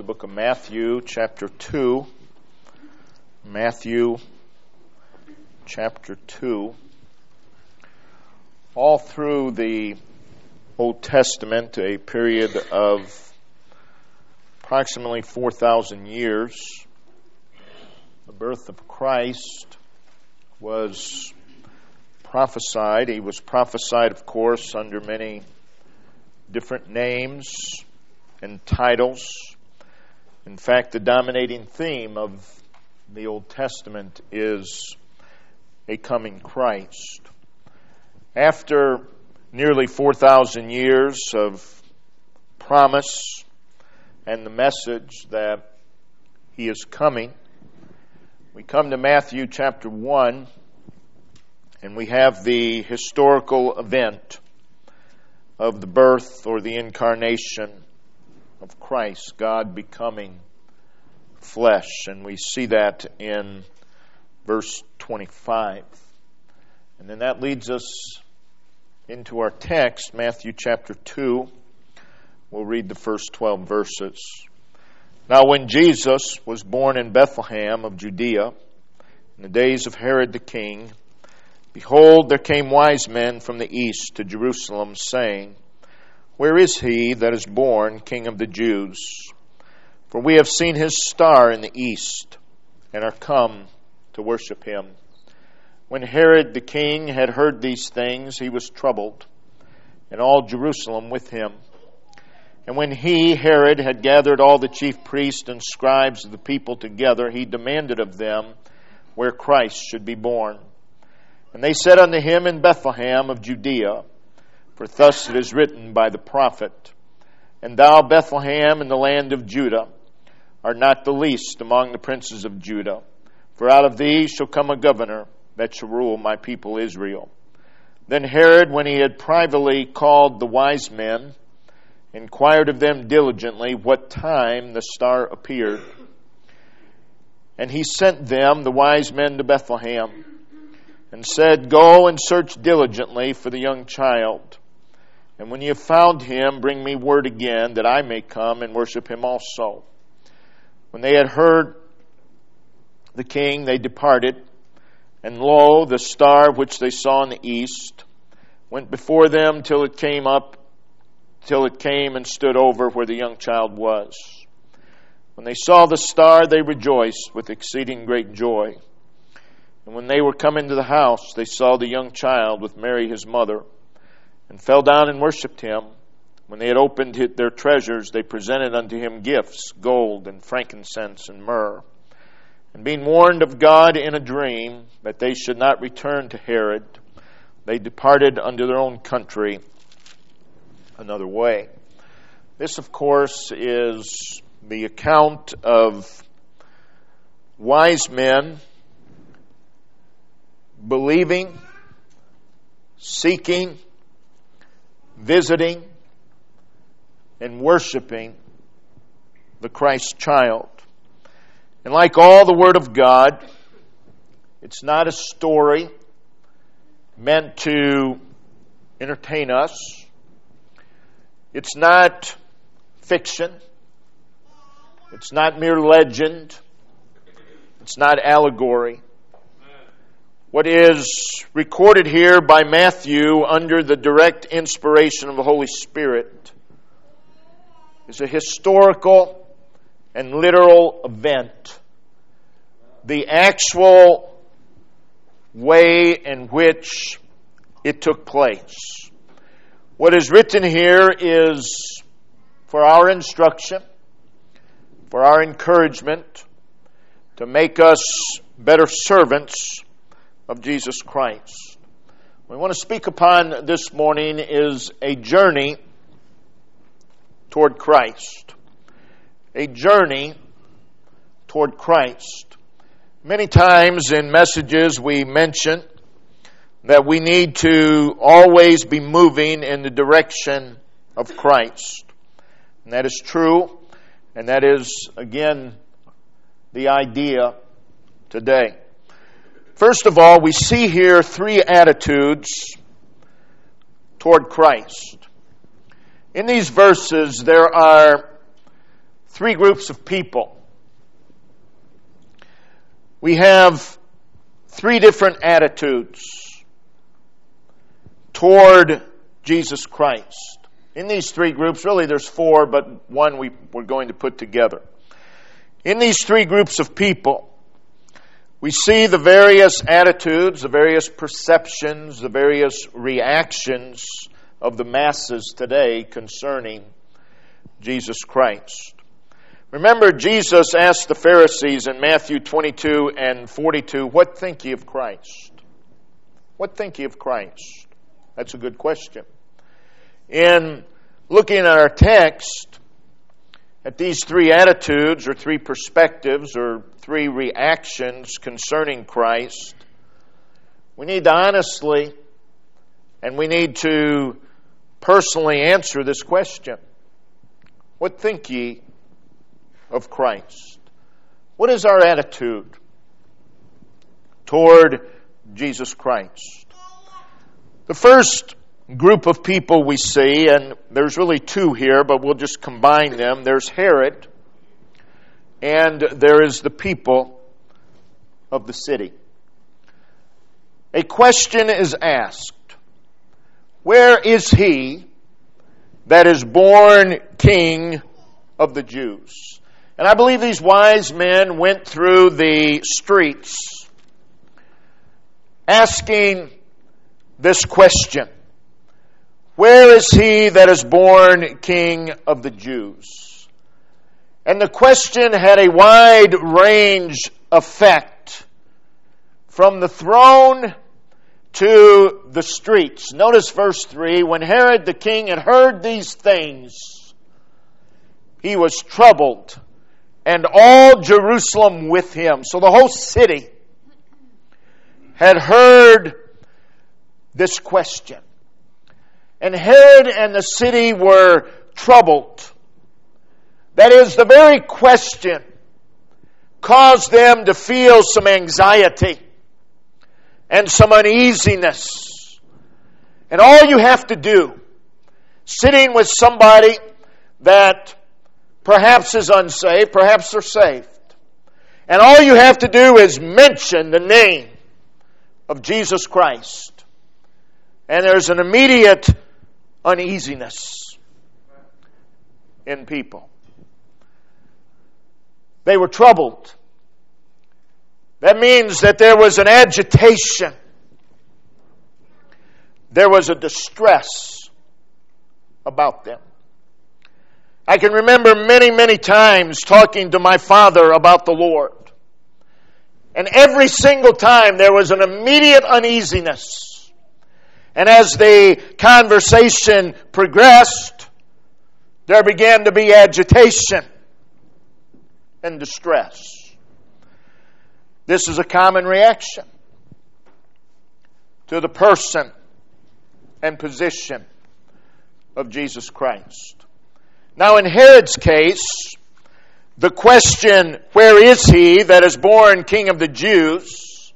book of Matthew, chapter 2. Matthew, chapter 2. All through the Old Testament, a period of approximately 4,000 years, the birth of Christ was prophesied. He was prophesied, of course, under many different names and titles. In fact, the dominating theme of the Old Testament is a coming Christ. After nearly 4,000 years of promise and the message that He is coming, we come to Matthew chapter 1, and we have the historical event of the birth or the incarnation of Christ, God becoming flesh. And we see that in verse 25. And then that leads us into our text, Matthew chapter 2. We'll read the first 12 verses. Now when Jesus was born in Bethlehem of Judea, in the days of Herod the king, behold, there came wise men from the east to Jerusalem, saying, Where is he that is born King of the Jews? For we have seen his star in the east, and are come to worship him. When Herod the king had heard these things, he was troubled, and all Jerusalem with him. And when he, Herod, had gathered all the chief priests and scribes of the people together, he demanded of them where Christ should be born. And they said unto him, In Bethlehem of Judea, for thus it is written by the prophet, And thou, Bethlehem, in the land of Judah, art not the least among the princes of Judah, for out of thee shall come a governor that shall rule my people Israel. Then Herod, when he had privately called the wise men, inquired of them diligently what time the star appeared. And he sent them, the wise men, to Bethlehem, and said, Go and search diligently for the young child. And when ye have found him, bring me word again, that I may come and worship him also. When they had heard the king, they departed. And lo, the star which they saw in the east went before them till it came and stood over where the young child was. When they saw the star, they rejoiced with exceeding great joy. And when they were come into the house, they saw the young child with Mary his mother, and fell down and worshipped him. When they had opened their treasures, they presented unto him gifts, gold and frankincense and myrrh. And being warned of God in a dream that they should not return to Herod, they departed unto their own country another way. This, of course, is the account of wise men believing, seeking, visiting, and worshiping the Christ child. And like all the Word of God, it's not a story meant to entertain us. It's not fiction. It's not mere legend. It's not allegory. What is recorded here by Matthew under the direct inspiration of the Holy Spirit is a historical and literal event. The actual way in which it took place. What is written here is for our instruction, for our encouragement, to make us better servants of Jesus Christ. What we want to speak upon this morning is a journey toward Christ. A journey toward Christ. Many times in messages we mention that we need to always be moving in the direction of Christ. And that is true, and that is, again, the idea today. First of all, we see here three attitudes toward Christ. In these verses, there are three groups of people. We have three different attitudes toward Jesus Christ. In these three groups, really there's four, but one we're going to put together. In these three groups of people, we see the various attitudes, the various perceptions, the various reactions of the masses today concerning Jesus Christ. Remember, Jesus asked the Pharisees in Matthew 22 and 42, "What think ye of Christ?" What think ye of Christ? That's a good question. In looking at our text, at these three attitudes or three perspectives or three reactions concerning Christ, we need to honestly and we need to personally answer this question. What think ye of Christ? What is our attitude toward Jesus Christ? The first group of people we see, and there's really two here, but we'll just combine them. There's Herod, and there is the people of the city. A question is asked, where is he that is born King of the Jews? And I believe these wise men went through the streets asking this question. Where is he that is born King of the Jews? And the question had a wide range effect from the throne to the streets. Notice verse 3, when Herod the king had heard these things, he was troubled, and all Jerusalem with him. So the whole city had heard this question. And Herod and the city were troubled. That is, the very question caused them to feel some anxiety and some uneasiness. And all you have to do, sitting with somebody that perhaps is unsaved, perhaps they're saved, and all you have to do is mention the name of Jesus Christ, and there's an immediate uneasiness in people. They were troubled. That means that there was an agitation. There was a distress about them. I can remember many, many times talking to my father about the Lord. And every single time there was an immediate uneasiness. And as the conversation progressed, there began to be agitation and distress. This is a common reaction to the person and position of Jesus Christ. Now, in Herod's case, the question, where is he that is born King of the Jews?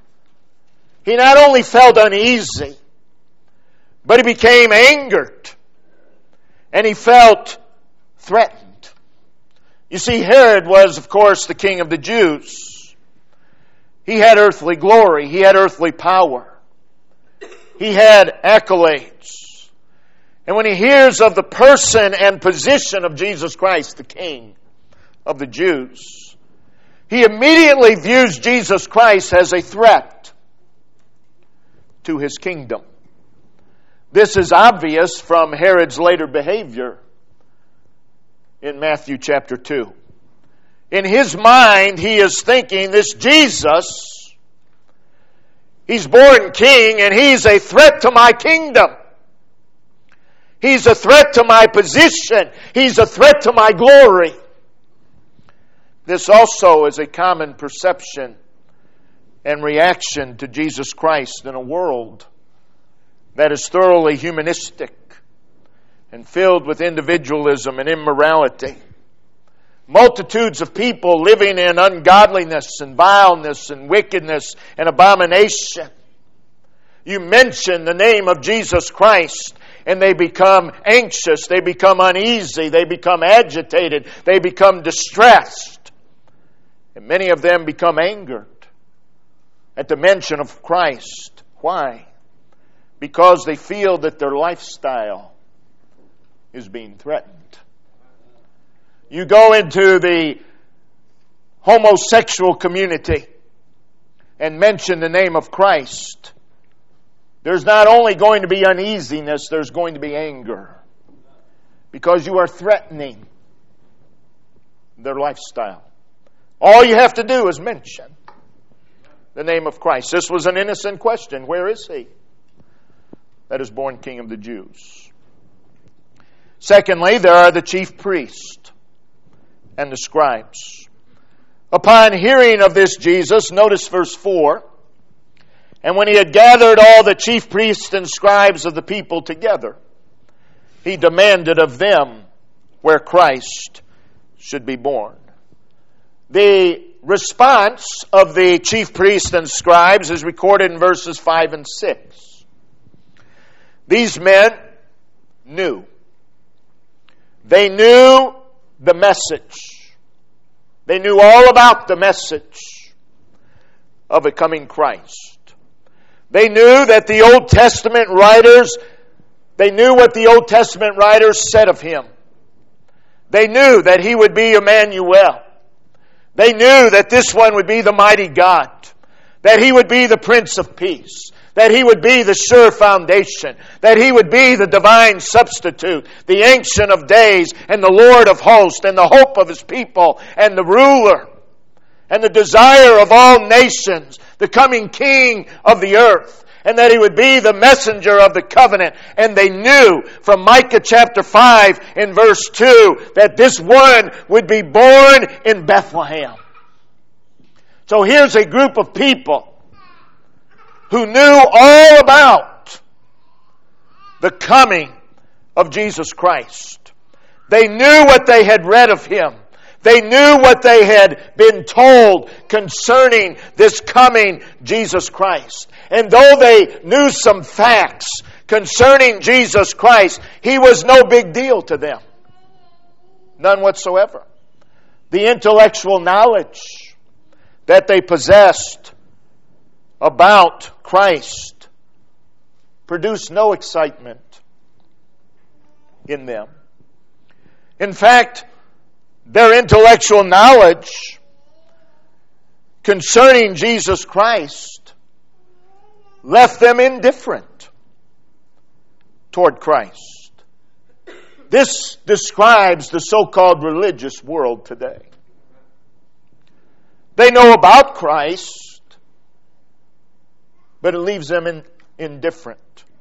He not only felt uneasy, but he became angered, and he felt threatened. You see, Herod was, of course, the king of the Jews. He had earthly glory. He had earthly power. He had accolades. And when he hears of the person and position of Jesus Christ, the King of the Jews, he immediately views Jesus Christ as a threat to his kingdom. This is obvious from Herod's later behavior in Matthew chapter 2. In his mind, he is thinking, this Jesus, he's born king and he's a threat to my kingdom. He's a threat to my position. He's a threat to my glory. This also is a common perception and reaction to Jesus Christ in a world that is thoroughly humanistic and filled with individualism and immorality. Multitudes of people living in ungodliness and vileness and wickedness and abomination. You mention the name of Jesus Christ, and they become anxious, they become uneasy, they become agitated, they become distressed. And many of them become angered at the mention of Christ. Why? Because they feel that their lifestyle is being threatened. You go into the homosexual community and mention the name of Christ, there's not only going to be uneasiness, there's going to be anger. Because you are threatening their lifestyle. All you have to do is mention the name of Christ. This was an innocent question. Where is He that is born King of the Jews? Secondly, there are the chief priests and the scribes. Upon hearing of this Jesus, notice verse 4, and when He had gathered all the chief priests and scribes of the people together, He demanded of them where Christ should be born. The response of the chief priests and scribes is recorded in verses 5 and 6. These men knew. They knew the message. They knew all about the message of a coming Christ. They knew that the Old Testament writers, they knew what the Old Testament writers said of Him. They knew that He would be Emmanuel. They knew that this one would be the mighty God, that He would be the Prince of Peace, that He would be the sure foundation, that He would be the divine substitute, the Ancient of Days, and the Lord of hosts, and the hope of His people, and the ruler, and the desire of all nations, the coming King of the earth, and that He would be the messenger of the covenant. And they knew from Micah chapter 5 in verse 2 that this one would be born in Bethlehem. So here's a group of people who knew all about the coming of Jesus Christ. They knew what they had read of Him. They knew what they had been told concerning this coming Jesus Christ. And though they knew some facts concerning Jesus Christ, He was no big deal to them. None whatsoever. The intellectual knowledge that they possessed about Christ produced no excitement in them. In fact, their intellectual knowledge concerning Jesus Christ left them indifferent toward Christ. This describes the so-called religious world today. They know about Christ, but it leaves them indifferent.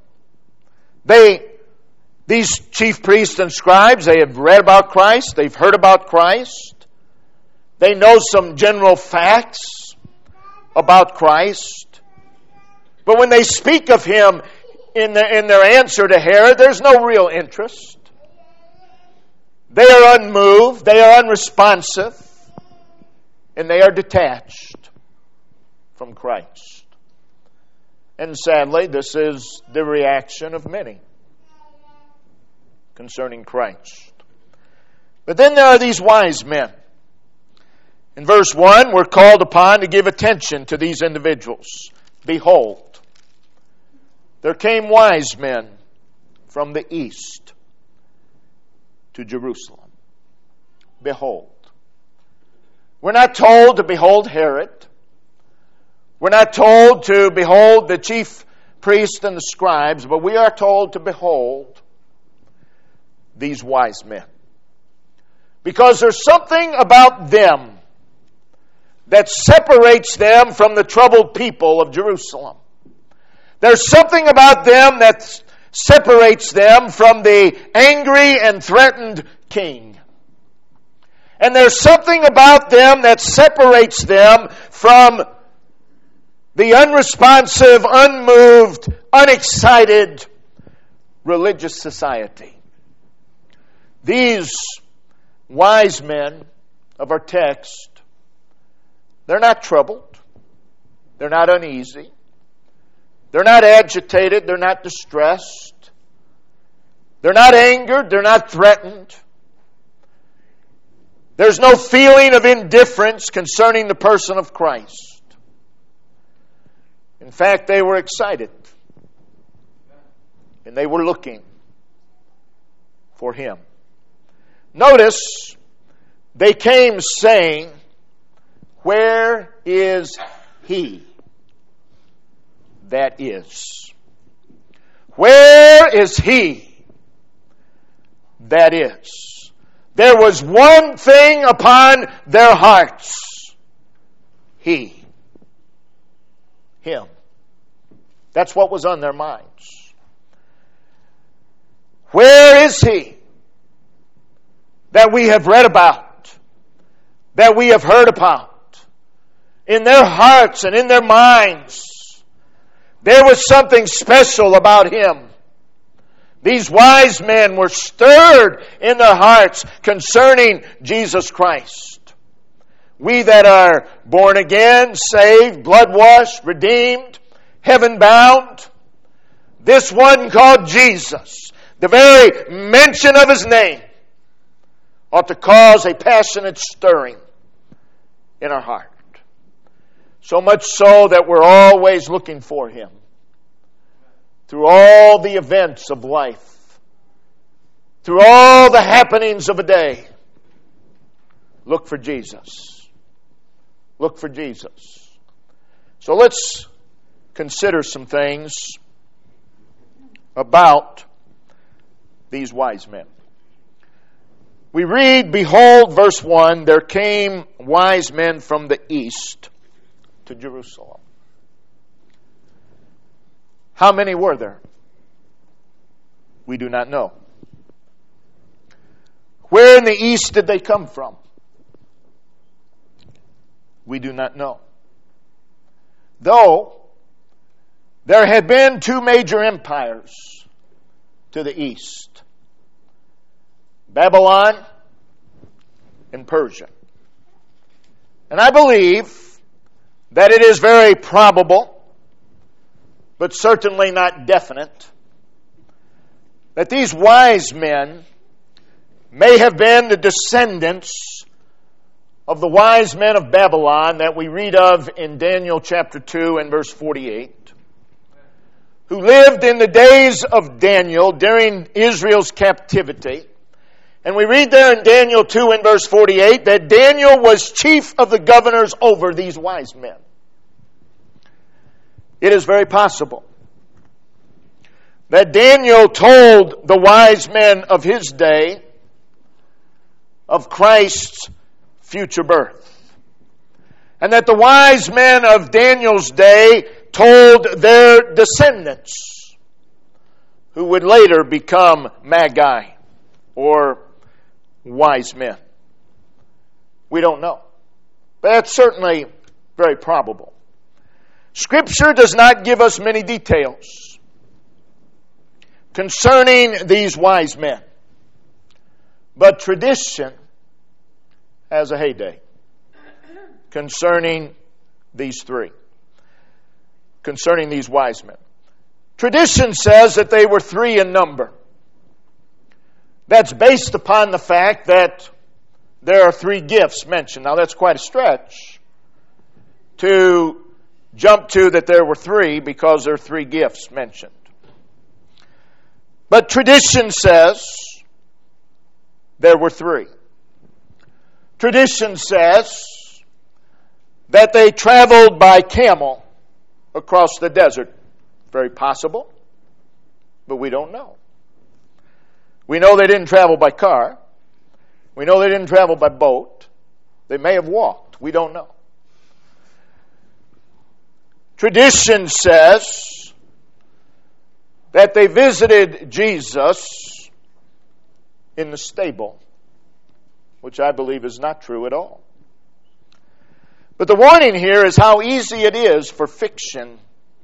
These chief priests and scribes, they have read about Christ, they've heard about Christ, they know some general facts about Christ, but when they speak of Him in their answer to Herod, there's no real interest. They are unmoved, they are unresponsive, and they are detached from Christ. And sadly, this is the reaction of many concerning Christ. But then there are these wise men. In verse 1, we're called upon to give attention to these individuals. Behold, there came wise men from the east to Jerusalem. Behold. We're not told to behold Herod. We're not told to behold the chief priests and the scribes, but we are told to behold these wise men. Because there's something about them that separates them from the troubled people of Jerusalem. There's something about them that separates them from the angry and threatened king. And there's something about them that separates them from the unresponsive, unmoved, unexcited religious society. These wise men of our text, they're not troubled. They're not uneasy. They're not agitated. They're not distressed. They're not angered. They're not threatened. There's no feeling of indifference concerning the person of Christ. In fact, they were excited. And they were looking for Him. Notice, they came saying, "Where is He that is? Where is He that is?" There was one thing upon their hearts. He. Him. That's what was on their minds. Where is He that we have read about, that we have heard about? In their hearts and in their minds, there was something special about Him. These wise men were stirred in their hearts concerning Jesus Christ. We that are born again, saved, blood-washed, redeemed, heaven-bound, this one called Jesus, the very mention of His name, ought to cause a passionate stirring in our heart. So much so that we're always looking for Him. Through all the events of life, through all the happenings of a day, look for Jesus. Look for Jesus. So let's consider some things about these wise men. We read, "Behold," verse 1, "there came wise men from the east to Jerusalem." How many were there? We do not know. Where in the east did they come from? We do not know. Though there had been two major empires to the east, Babylon and Persia. And I believe that it is very probable, but certainly not definite, that these wise men may have been the descendants of the wise men of Babylon that we read of in Daniel chapter 2 and verse 48, who lived in the days of Daniel during Israel's captivity. And we read there in Daniel 2 and verse 48 that Daniel was chief of the governors over these wise men. It is very possible that Daniel told the wise men of his day of Christ's future birth. And that the wise men of Daniel's day told their descendants, who would later become magi or wise men. We don't know. But that's certainly very probable. Scripture does not give us many details concerning these wise men. But tradition has a heyday concerning these three, concerning these wise men. Tradition says that they were three in number. That's based upon the fact that there are three gifts mentioned. Now that's quite a stretch to jump to that there were three, because there are three gifts mentioned. But tradition says there were three. Tradition says that they traveled by camel across the desert. Very possible, but we don't know. We know they didn't travel by car. We know they didn't travel by boat. They may have walked. We don't know. Tradition says that they visited Jesus in the stable, which I believe is not true at all. But the warning here is how easy it is for fiction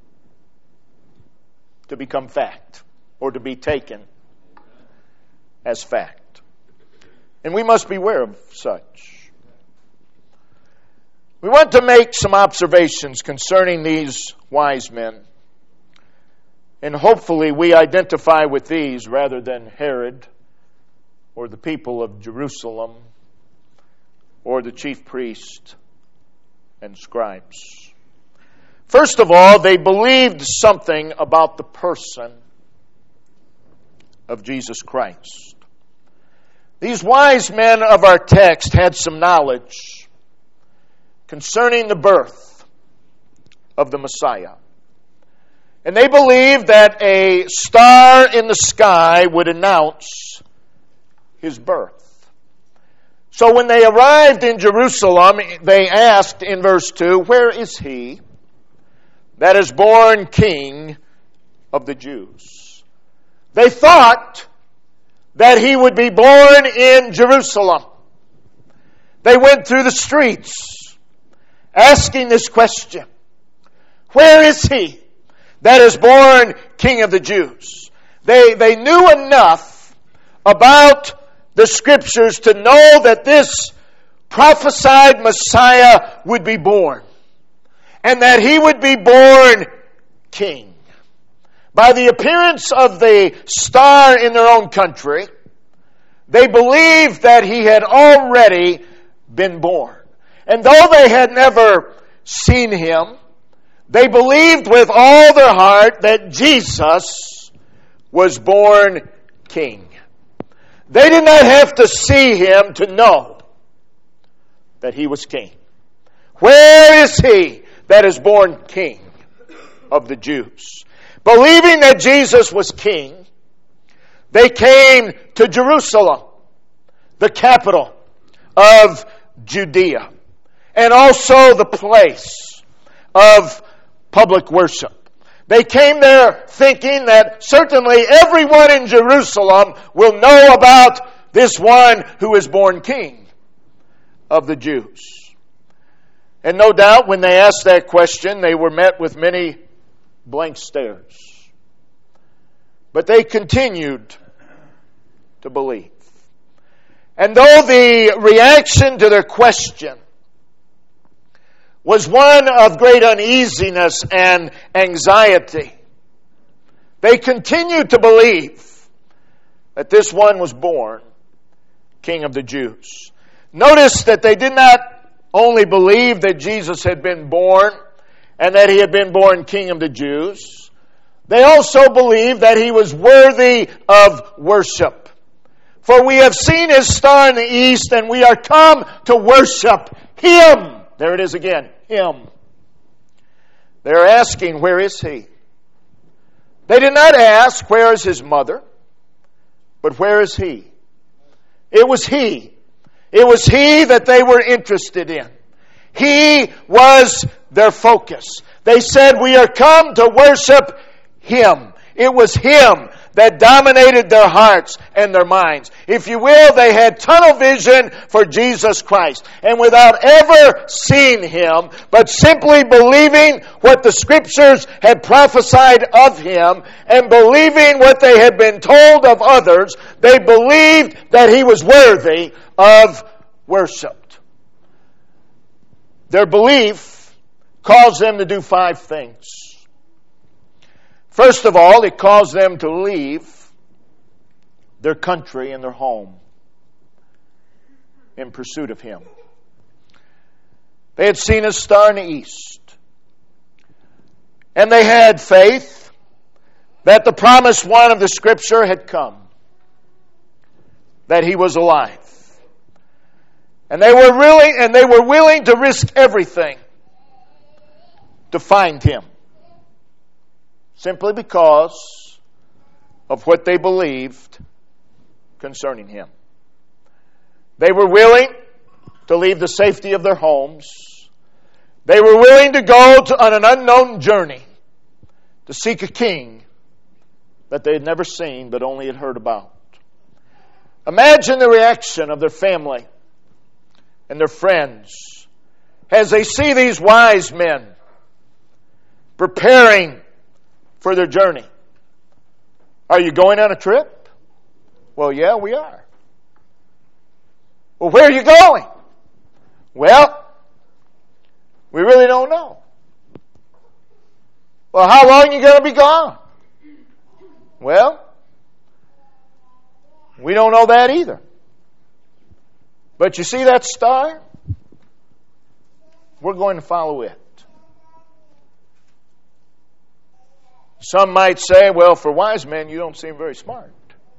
to become fact, or to be taken as fact. And we must beware of such. We want to make some observations concerning these wise men And hopefully we identify with these rather than Herod or the people of Jerusalem or the chief priest and scribes. First of all, they believed something about the person of Jesus Christ. These wise men of our text had some knowledge concerning the birth of the Messiah. And they believed that a star in the sky would announce his birth. So when they arrived in Jerusalem, they asked in verse 2, "Where is he that is born King of the Jews?" They thought that he would be born in Jerusalem. They went through the streets asking this question, "Where is he that is born King of the Jews?" They knew enough about the Scriptures to know that this prophesied Messiah would be born, and that he would be born king. By the appearance of the star in their own country, they believed that he had already been born. And though they had never seen him, they believed with all their heart that Jesus was born king. They did not have to see him to know that he was king. Where is he that is born King of the Jews? Believing that Jesus was king, they came to Jerusalem, the capital of Judea, and also the place of public worship. They came there thinking that certainly everyone in Jerusalem will know about this one who is born King of the Jews. And no doubt when they asked that question, they were met with many blank stares. But they continued to believe. And though the reaction to their question was one of great uneasiness and anxiety, they continued to believe that this one was born King of the Jews. Notice that they did not only believe that Jesus had been born and that he had been born King of the Jews, they also believed that he was worthy of worship. For we have seen his star in the east, and we are come to worship him. There it is again, him. They're asking, where is he? They did not ask, where is his mother? But where is he? It was he. It was he that they were interested in. He was their focus. They said, we are come to worship him. It was him that dominated their hearts and their minds. If you will, they had tunnel vision for Jesus Christ. And without ever seeing him, but simply believing what the Scriptures had prophesied of him and believing what they had been told of others, they believed that he was worthy of worship. Their belief caused them to do 5 things. First of all, it caused them to leave their country and their home in pursuit of him. They had seen a star in the east, and they had faith that the promised one of the Scripture had come, that he was alive. And they were willing to risk everything to find him, simply because of what they believed concerning him. They were willing to leave the safety of their homes. They were willing to go on an unknown journey to seek a king that they had never seen but only had heard about. Imagine the reaction of their family and their friends as they see these wise men preparing for their journey. Are you going on a trip? Well, yeah, we are. Well, where are you going? Well, we really don't know. Well, how long are you going to be gone? Well, we don't know that either. But you see that star? We're going to follow it. Some might say, well, for wise men, you don't seem very smart.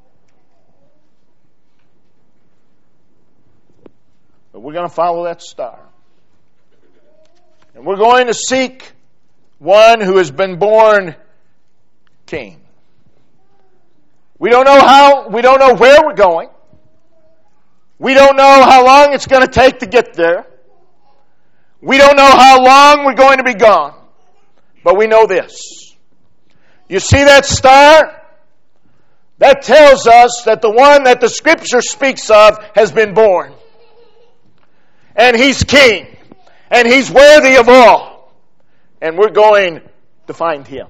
But we're going to follow that star. And we're going to seek one who has been born king. We don't know how, we don't know where we're going. We don't know how long it's going to take to get there. We don't know how long we're going to be gone. But we know this. You see that star? That tells us that the one that the Scripture speaks of has been born. And He's king. And He's worthy of all. And we're going to find Him.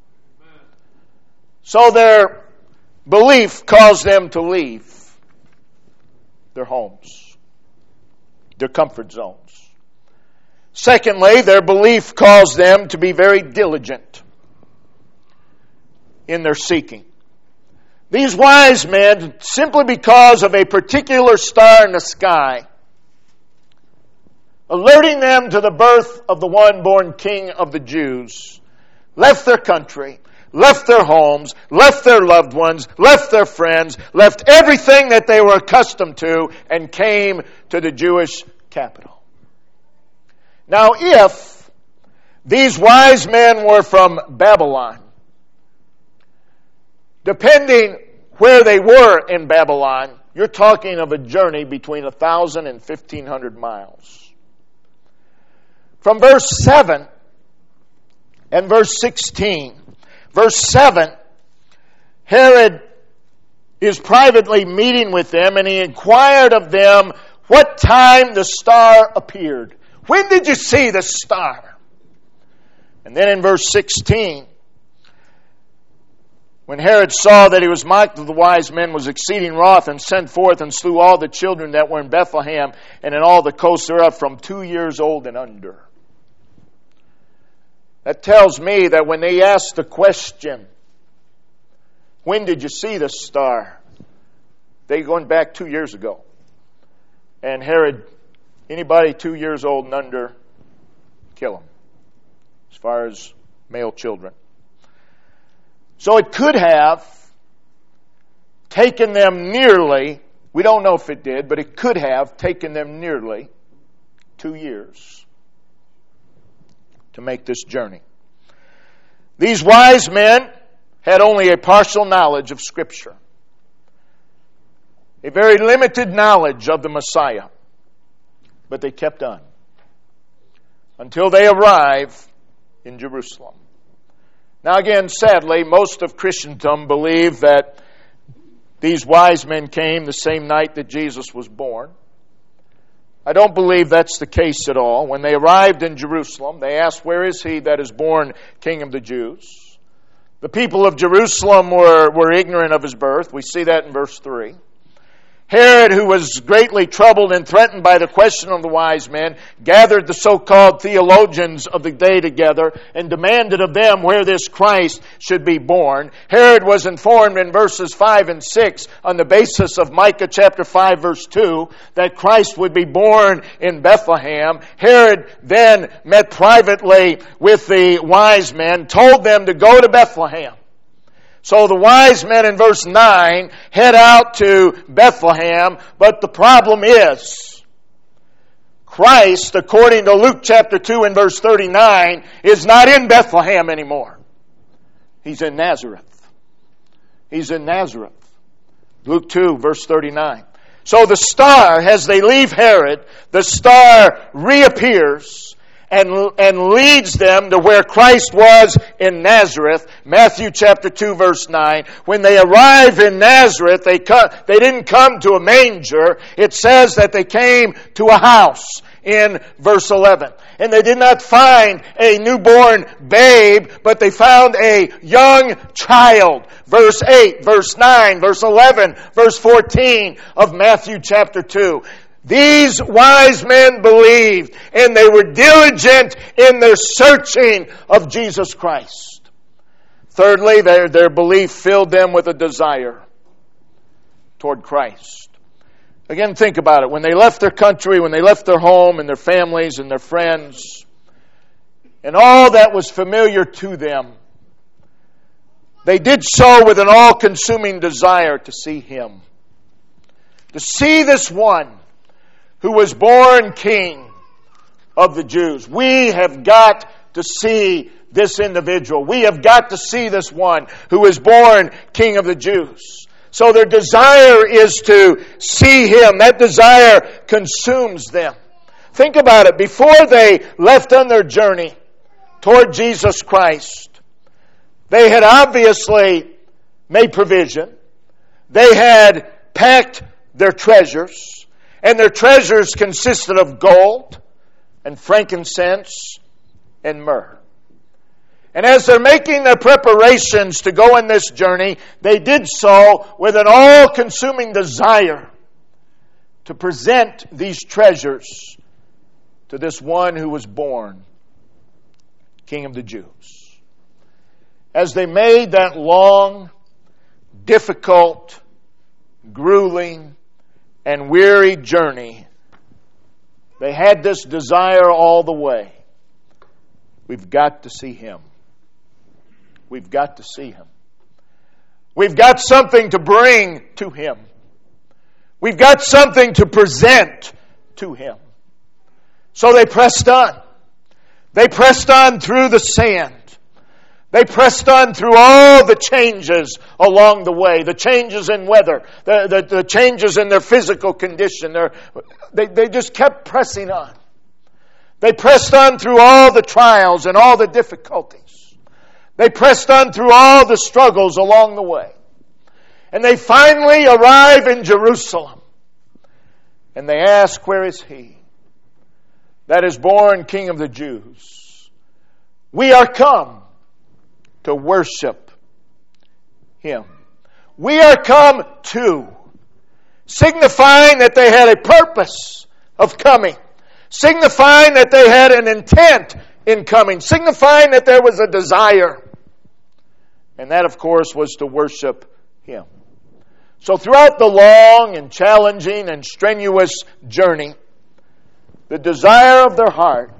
So their belief caused them to leave their homes, their comfort zones. Secondly, their belief caused them to be very diligent in their seeking. These wise men, simply because of a particular star in the sky, alerting them to the birth of the one born King of the Jews, left their country, left their homes, left their loved ones, left their friends, left everything that they were accustomed to, and came to the Jewish capital. Now, if these wise men were from Babylon, depending where they were in Babylon, you're talking of a journey between 1,000 and 1,500 miles. From verse 7 and verse 16, verse 7, Herod is privately meeting with them, and he inquired of them what time the star appeared. When did you see the star? And then in verse 16, when Herod saw that he was mocked of the wise men, was exceeding wroth, and sent forth and slew all the children that were in Bethlehem and in all the coasts thereof from 2 years old and under. That tells me that when they asked the question, when did you see the star? They going back 2 years ago. And Herod, anybody 2 years old and under, kill him. As far as male children. So it could have taken them nearly, we don't know if it did, but it could have taken them nearly 2 years to make this journey. These wise men had only a partial knowledge of Scripture, a very limited knowledge of the Messiah, but they kept on until they arrive in Jerusalem. Now again, sadly, most of Christendom believe that these wise men came the same night that Jesus was born. I don't believe that's the case at all. When they arrived in Jerusalem, they asked, where is he that is born King of the Jews? The people of Jerusalem were ignorant of his birth. We see that in verse 3. Herod, who was greatly troubled and threatened by the question of the wise men, gathered the so-called theologians of the day together and demanded of them where this Christ should be born. Herod was informed in verses 5 and 6 on the basis of Micah chapter 5 verse 2 that Christ would be born in Bethlehem. Herod then met privately with the wise men, told them to go to Bethlehem. So the wise men in verse 9 head out to Bethlehem, but the problem is, Christ, according to Luke chapter 2 and verse 39, is not in Bethlehem anymore. He's in Nazareth. He's in Nazareth. Luke 2 verse 39. So the star, as they leave Herod, the star reappears and leads them to where Christ was in Nazareth. Matthew chapter 2 verse 9. When they arrive in Nazareth, they didn't come to a manger. It says that they came to a house in verse 11. And they did not find a newborn babe, but they found a young child. Verse 8, verse 9, verse 11, verse 14 of Matthew chapter 2. These wise men believed, and they were diligent in their searching of Jesus Christ. Thirdly, their belief filled them with a desire toward Christ. Again, think about it. When they left their country, when they left their home and their families and their friends, and all that was familiar to them, they did so with an all-consuming desire to see Him. To see this one who was born King of the Jews. We have got to see this individual. We have got to see this one who was born King of the Jews. So their desire is to see Him. That desire consumes them. Think about it. Before they left on their journey toward Jesus Christ, they had obviously made provision. They had packed their treasures, and their treasures consisted of gold and frankincense and myrrh. And as they're making their preparations to go on this journey, they did so with an all-consuming desire to present these treasures to this one who was born King of the Jews. As they made that long, difficult, grueling, and weary journey, they had this desire all the way. We've got to see Him. We've got to see Him. We've got something to bring to Him. We've got something to present to Him. So they pressed on. They pressed on through the sand. They pressed on through all the changes along the way, the changes in weather, the changes in their physical condition. They just kept pressing on. They pressed on through all the trials and all the difficulties. They pressed on through all the struggles along the way. And they finally arrive in Jerusalem. And they ask, where is He that is born King of the Jews? We are come to worship Him. We are come to, signifying that they had a purpose of coming, signifying that they had an intent in coming, signifying that there was a desire. And that, of course, was to worship Him. So throughout the long and challenging and strenuous journey, the desire of their heart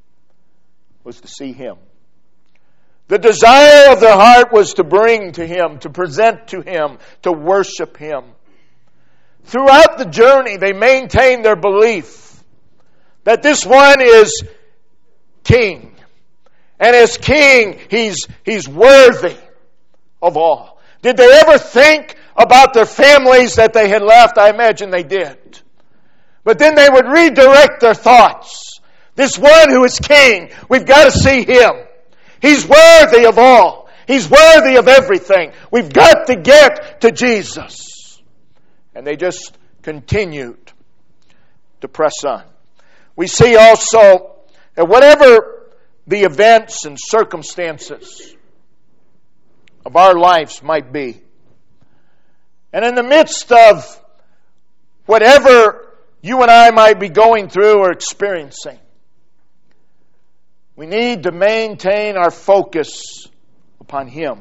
was to see Him. The desire of their heart was to bring to Him, to present to Him, to worship Him. Throughout the journey, they maintained their belief that this one is King. And as King, He's worthy of all. Did they ever think about their families that they had left? I imagine they did. But then they would redirect their thoughts. This one who is King, we've got to see Him. He's worthy of all. He's worthy of everything. We've got to get to Jesus. And they just continued to press on. We see also that whatever the events and circumstances of our lives might be, and in the midst of whatever you and I might be going through or experiencing, we need to maintain our focus upon Him.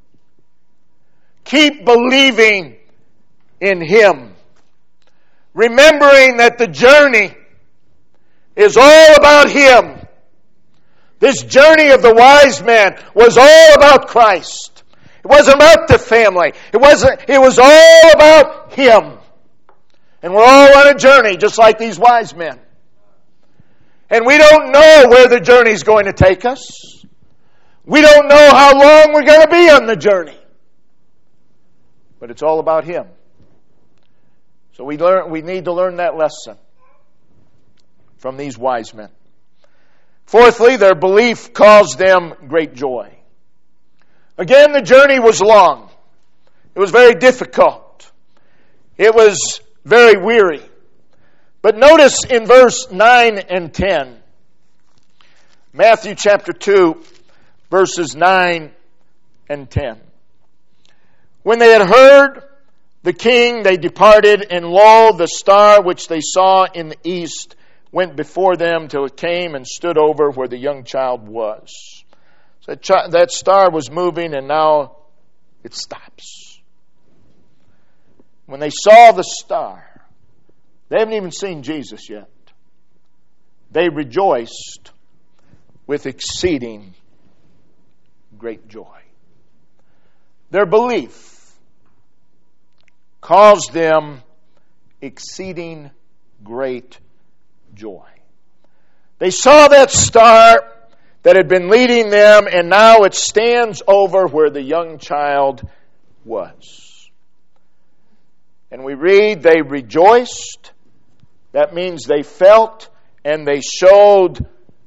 Keep believing in Him. Remembering that the journey is all about Him. This journey of the wise men was all about Christ. It wasn't about the family. It was all about Him. And we're all on a journey just like these wise men. And we don't know where the journey's going to take us. We don't know how long we're going to be on the journey. But it's all about Him. So we need to learn that lesson from these wise men. Fourthly, their belief caused them great joy. Again, the journey was long. It was very difficult. It was very weary. But notice in verse 9 and 10, Matthew chapter 2, verses 9 and 10. When they had heard the king, they departed, and lo, the star which they saw in the east went before them till it came and stood over where the young child was. So that star was moving, and now it stops. When they saw the star, they haven't even seen Jesus yet. They rejoiced with exceeding great joy. Their belief caused them exceeding great joy. They saw that star that had been leading them, and now it stands over where the young child was. And we read, they rejoiced. That means they felt and they showed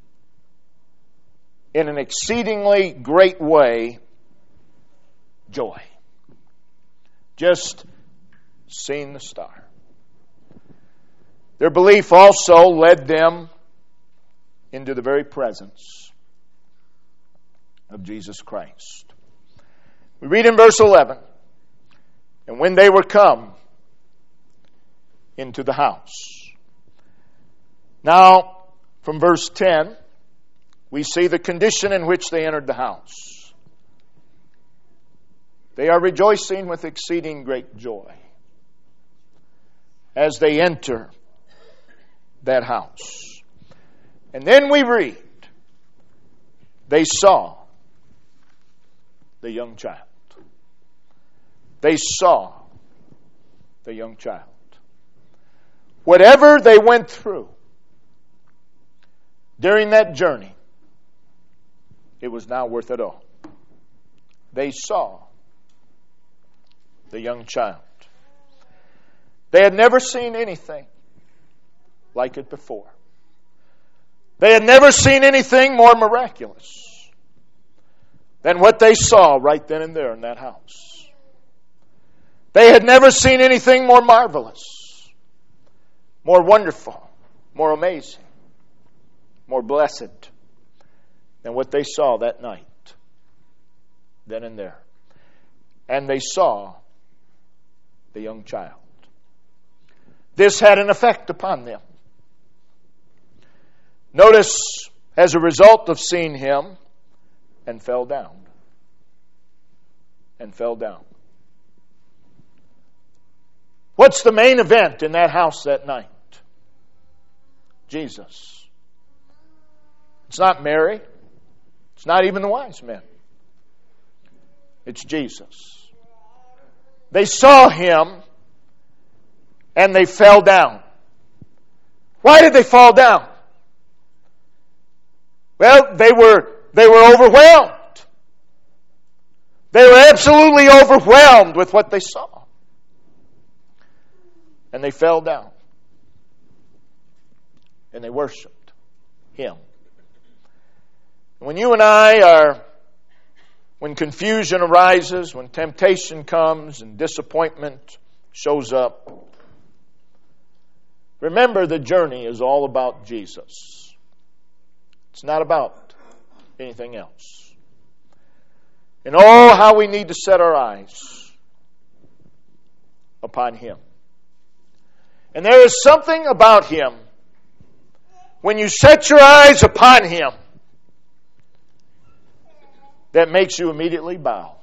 in an exceedingly great way joy. Just seeing the star. Their belief also led them into the very presence of Jesus Christ. We read in verse 11, and when they were come into the house. Now, from verse 10, we see the condition in which they entered the house. They are rejoicing with exceeding great joy as they enter that house. And then we read, they saw the young child. They saw the young child. Whatever they went through during that journey, it was now worth it all. They saw the young child. They had never seen anything like it before. They had never seen anything more miraculous than what they saw right then and there in that house. They had never seen anything more marvelous, more wonderful, more amazing, more blessed than what they saw that night, then and there. And they saw the young child. This had an effect upon them. Notice, as a result of seeing him, and fell down. And fell down. What's the main event in that house that night? Jesus. It's not Mary. It's not even the wise men. It's Jesus. They saw him and they fell down. Why did they fall down? Well, they were overwhelmed. They were absolutely overwhelmed with what they saw. And they fell down. And they worshiped him. When you and I when confusion arises, when temptation comes and disappointment shows up, remember the journey is all about Jesus. It's not about anything else. And oh, how we need to set our eyes upon him. And there is something about him. When you set your eyes upon him, that makes you immediately bow.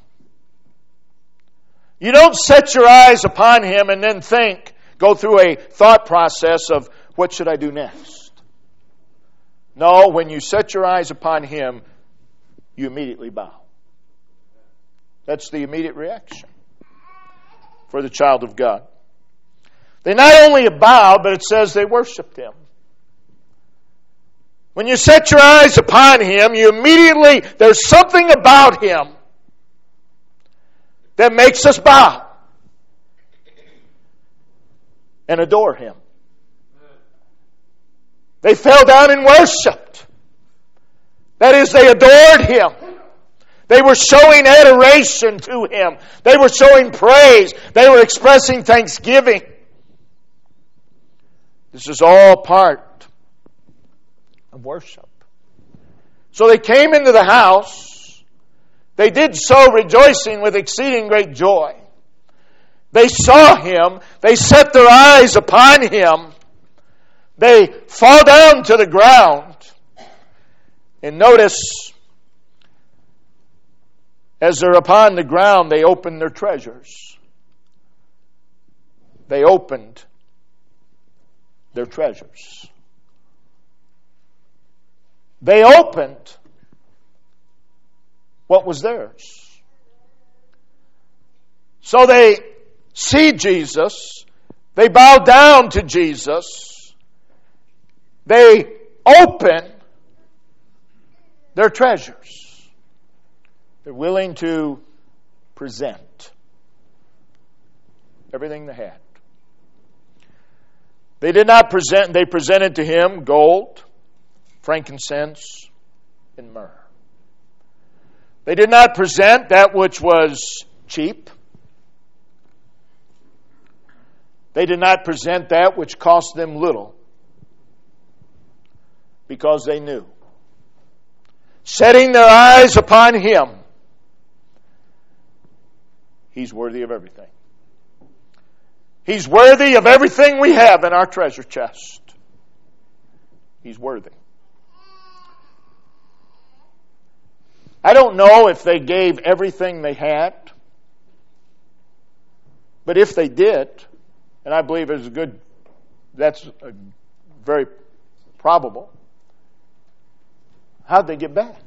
You don't set your eyes upon him and then go through a thought process of, what should I do next? No, when you set your eyes upon him, you immediately bow. That's the immediate reaction for the child of God. They not only bowed, but it says they worshiped him. When you set your eyes upon him, there's something about him that makes us bow and adore him. They fell down and worshiped. That is, they adored him. They were showing adoration to him. They were showing praise. They were expressing thanksgiving. This is all part of worship. So they came into the house. They did so rejoicing with exceeding great joy. They saw him. They set their eyes upon him. They fall down to the ground. And notice As they're upon the ground, they opened their treasures. They opened their treasures. They opened what was theirs. So they see Jesus. They bow down to Jesus. They open their treasures. They're willing to present everything they had. They did not present, they presented to him gold, frankincense, and myrrh. They did not present that which was cheap. They did not present that which cost them little, because they knew, setting their eyes upon him, he's worthy of everything. He's worthy of everything we have in our treasure chest. He's worthy. I don't know if they gave everything they had, but if they did, and I believe it's that's very probable, how'd they get back?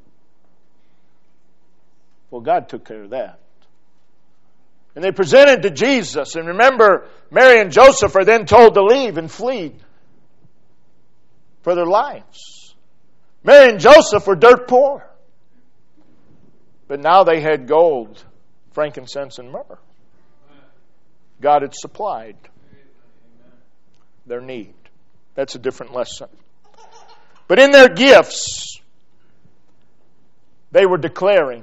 Well, God took care of that. And they presented to Jesus. And remember, Mary and Joseph are then told to leave and flee for their lives. Mary and Joseph were dirt poor. But now they had gold, frankincense, and myrrh. God had supplied their need. That's a different lesson. But in their gifts, they were declaring,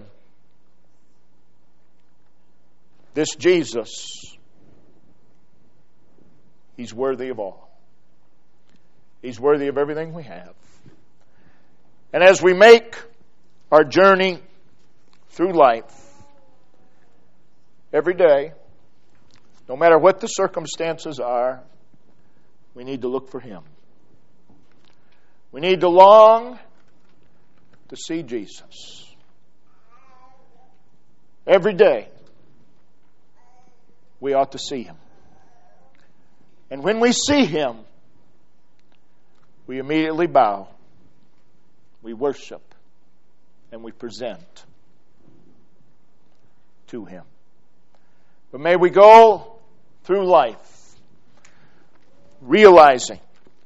this Jesus, he's worthy of all. He's worthy of everything we have. And as we make our journey through life, every day, no matter what the circumstances are, we need to look for him. We need to long to see Jesus. Every day, we ought to see him. And when we see him, we immediately bow, we worship, and we present to him. But may we go through life realizing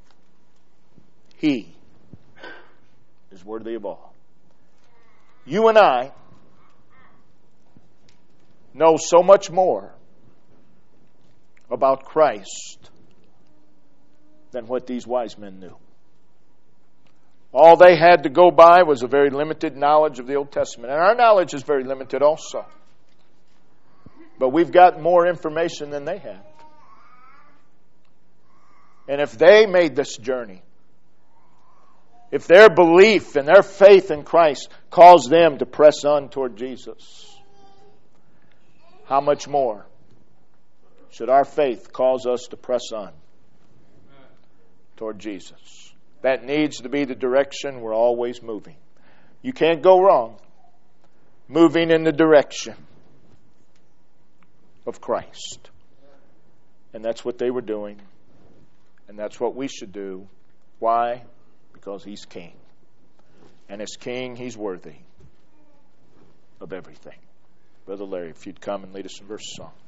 he is worthy of all. You and I know so much more about Christ than what these wise men knew. All they had to go by was a very limited knowledge of the Old Testament. And our knowledge is very limited also. But we've got more information than they had. And if they made this journey, if their belief and their faith in Christ caused them to press on toward Jesus, how much more should our faith cause us to press on toward Jesus? That needs to be the direction we're always moving. You can't go wrong moving in the direction of Christ. And that's what they were doing. And that's what we should do. Why? Because he's king. And as king, he's worthy of everything. Brother Larry, if you'd come and lead us in verse song.